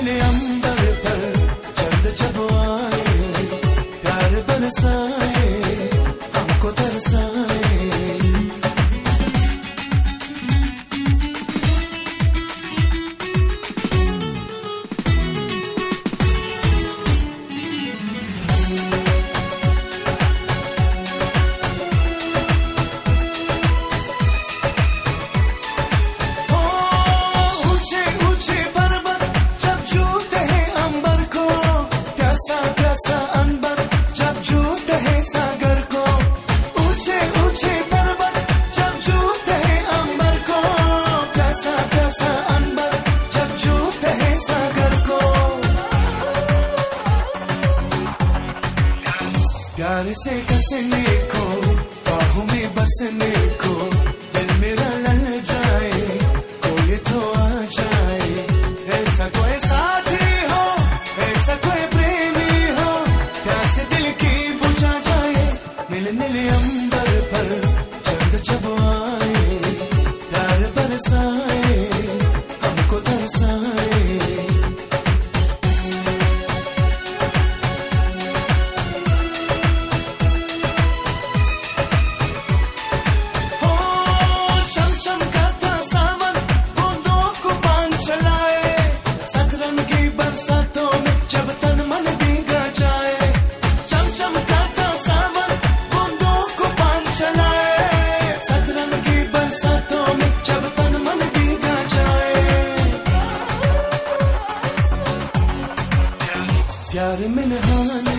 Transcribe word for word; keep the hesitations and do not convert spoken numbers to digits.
मिले अंबर पर चंद जब आए, प्यार बरसाए हमको तरसाए। प्यार से कसने को, बाहों में बसने को, दिल मेरा लल जाए, कोई तो आ जाए। ऐसा कोई साथी हो, ऐसा कोई प्रेमी हो, प्यास दिल की बुझा जाए। मिल मिले अंबर पर चंद जब आए, प्यार बरसाए हमको तरसाए। प्यार में नहाना